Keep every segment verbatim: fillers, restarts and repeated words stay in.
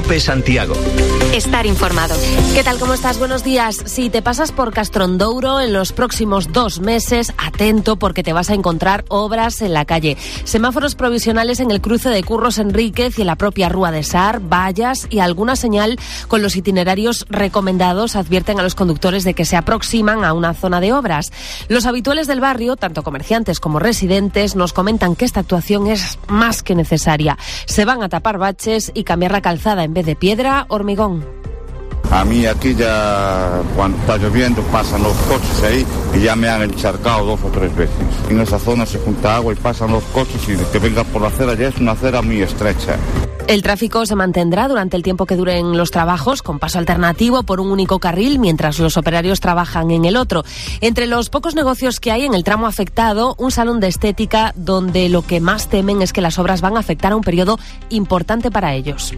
COPE Santiago. Estar informado. ¿Qué tal? ¿Cómo estás? Buenos días. Si te pasas por Castrondouro en los próximos dos meses, atento porque te vas a encontrar obras en la calle. Semáforos provisionales en el cruce de Curros Enríquez y en la propia Rúa de Sar, vallas y alguna señal con los itinerarios recomendados advierten a los conductores de que se aproximan a una zona de obras. Los habituales del barrio, tanto comerciantes como residentes, nos comentan que esta actuación es más que necesaria. Se van a tapar baches y cambiar la calzada en vez de piedra, hormigón. A mí aquí ya, cuando está lloviendo, pasan los coches ahí y ya me han encharcado dos o tres veces. En esa zona se junta agua y pasan los coches y de que venga por la acera ya es una acera muy estrecha. El tráfico se mantendrá durante el tiempo que duren los trabajos, con paso alternativo por un único carril, mientras los operarios trabajan en el otro. Entre los pocos negocios que hay en el tramo afectado, un salón de estética donde lo que más temen es que las obras van a afectar a un periodo importante para ellos.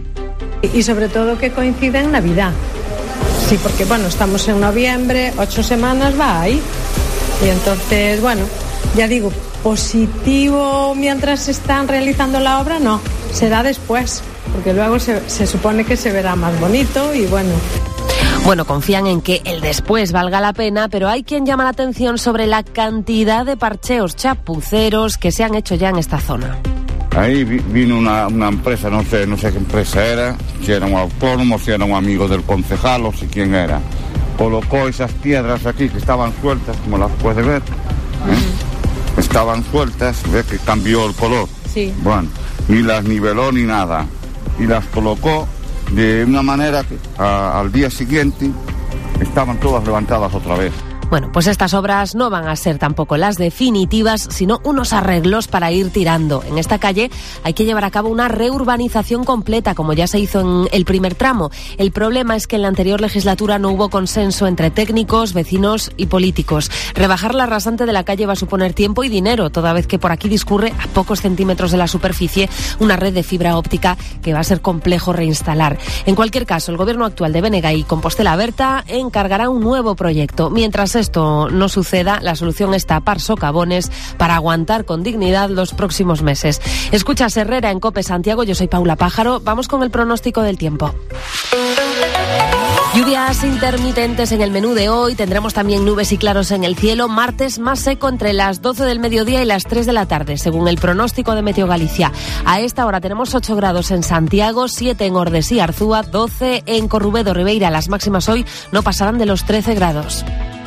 Y sobre todo que coincida en Navidad. Sí, porque bueno, estamos en noviembre, ocho semanas va ahí. Y entonces, bueno, ya digo, positivo mientras están realizando la obra, no, será después, porque luego se, se supone que se verá más bonito y bueno. Bueno, confían en que el después valga la pena, pero hay quien llama la atención sobre la cantidad de parcheos chapuceros que se han hecho ya en esta zona. Ahí vino una, una empresa, no sé, no sé qué empresa era, si era un autónomo, si era un amigo del concejal o si quién era. Colocó esas piedras aquí que estaban sueltas, como las puede ver, ¿eh? Uh-huh. Estaban sueltas, ve que cambió el color. Sí. Bueno, ni las niveló ni nada. Y las colocó de una manera que a, al día siguiente estaban todas levantadas otra vez. Bueno, pues estas obras no van a ser tampoco las definitivas, sino unos arreglos para ir tirando. En esta calle hay que llevar a cabo una reurbanización completa, como ya se hizo en el primer tramo. El problema es que en la anterior legislatura no hubo consenso entre técnicos, vecinos y políticos. Rebajar la rasante de la calle va a suponer tiempo y dinero, toda vez que por aquí discurre a pocos centímetros de la superficie una red de fibra óptica que va a ser complejo reinstalar. En cualquier caso, el gobierno actual de Bénega y Compostela Berta encargará un nuevo proyecto. Mientras esto no suceda, la solución es tapar socavones para aguantar con dignidad los próximos meses. Escuchas Herrera en COPE Santiago, yo soy Paula Pájaro. Vamos con el pronóstico del tiempo. Lluvias intermitentes en el menú de hoy, tendremos también nubes y claros en el cielo, martes más seco entre las doce del mediodía y las tres de la tarde, según el pronóstico de Meteo Galicia. A esta hora tenemos ocho grados en Santiago, siete en Ordes y Arzúa, doce en Corrubedo, Ribeira. Las máximas hoy no pasarán de los trece grados.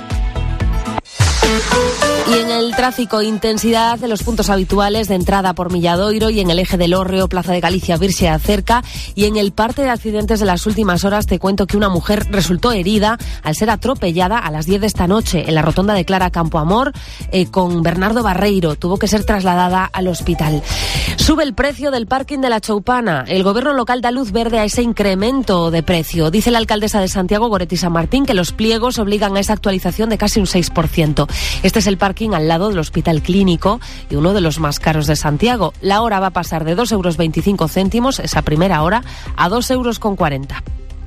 Y en el tráfico, intensidad de los puntos habituales de entrada por Milladoiro y en el eje del Hórreo, Plaza de Galicia, Virxe Acerca. Y en el parte de accidentes de las últimas horas te cuento que una mujer resultó herida al ser atropellada a las diez de esta noche en la rotonda de Clara Campoamor eh, con Bernardo Barreiro. Tuvo que ser trasladada al hospital. Sube el precio del parking de la Choupana. El gobierno local da luz verde a ese incremento de precio. Dice la alcaldesa de Santiago, Goretti San Martín, que los pliegos obligan a esa actualización de casi un seis por ciento. Este es el parking al lado del Hospital Clínico y uno de los más caros de Santiago. La hora va a pasar de dos euros veinticinco céntimos, esa primera hora, a dos euros con cuarenta.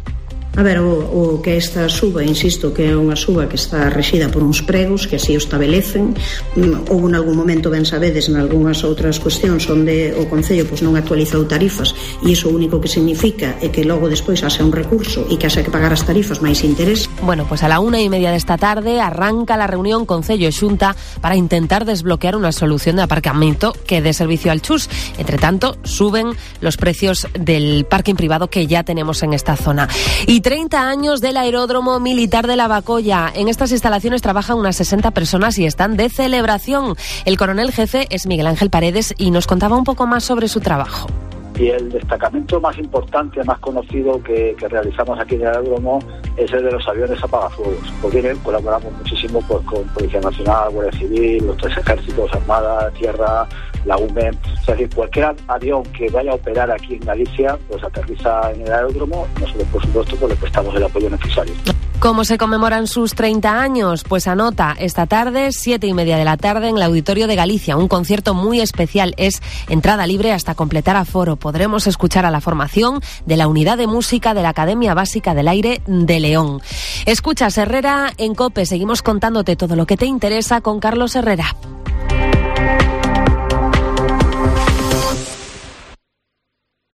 A ver, o, o que esta suba, insisto, que é unha suba que está rexida por uns pregos que así o establecen. Ou en algún momento, ben sabedes, en algunhas outras cuestións onde o Concello pois, non actualizou tarifas e iso o único que significa é que logo despois haxe un recurso e que haxe que pagar as tarifas máis interés. Bueno, pues a la una y media de esta tarde arranca la reunión Concello e Xunta para intentar desbloquear una solución de aparcamiento que dé servicio al Chus. Entre tanto, suben los precios del parking privado que ya tenemos en esta zona. Y treinta años del aeródromo militar de Lavacolla. En estas instalaciones trabajan unas sesenta personas y están de celebración. El coronel jefe es Miguel Ángel Paredes y nos contaba un poco más sobre su trabajo. Y el destacamento más importante, más conocido que, que realizamos aquí en el aeródromo es el de los aviones apagafuegos. Porque bien, colaboramos muchísimo pues, con Policía Nacional, Guardia Civil, los tres ejércitos, Armada, Tierra, la U M E. Es decir, cualquier avión que vaya a operar aquí en Galicia, pues aterriza en el aeródromo. Nosotros, por supuesto, pues le prestamos el apoyo necesario. ¿Cómo se conmemoran sus treinta años? Pues anota, esta tarde, siete y media de la tarde, en el Auditorio de Galicia. Un concierto muy especial. Es entrada libre hasta completar aforo. Podremos escuchar a la formación de la Unidad de Música de la Academia Básica del Aire de León. Escuchas Herrera en COPE. Seguimos contándote todo lo que te interesa con Carlos Herrera.